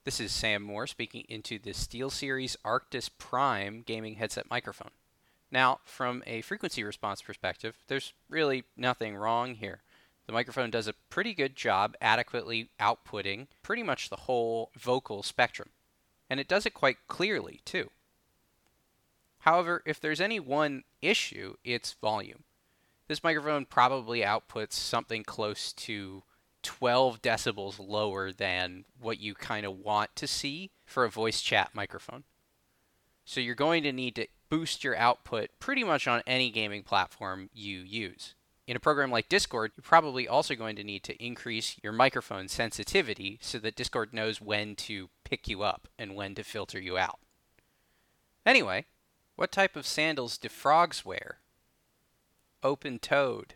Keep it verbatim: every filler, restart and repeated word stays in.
This is Sam Moore speaking into the SteelSeries Arctis Prime gaming headset microphone. Now, from a frequency response perspective, there's really nothing wrong here. The microphone does a pretty good job adequately outputting pretty much the whole vocal spectrum. And it does it quite clearly, too. However, if there's any one issue, it's volume. This microphone probably outputs something close to twelve decibels lower than what you kind of want to see for a voice chat microphone. So you're going to need to boost your output pretty much on any gaming platform you use. In a program like Discord, you're probably also going to need to increase your microphone sensitivity so that Discord knows when to pick you up and when to filter you out. Anyway, what type of sandals do frogs wear? Open-toed.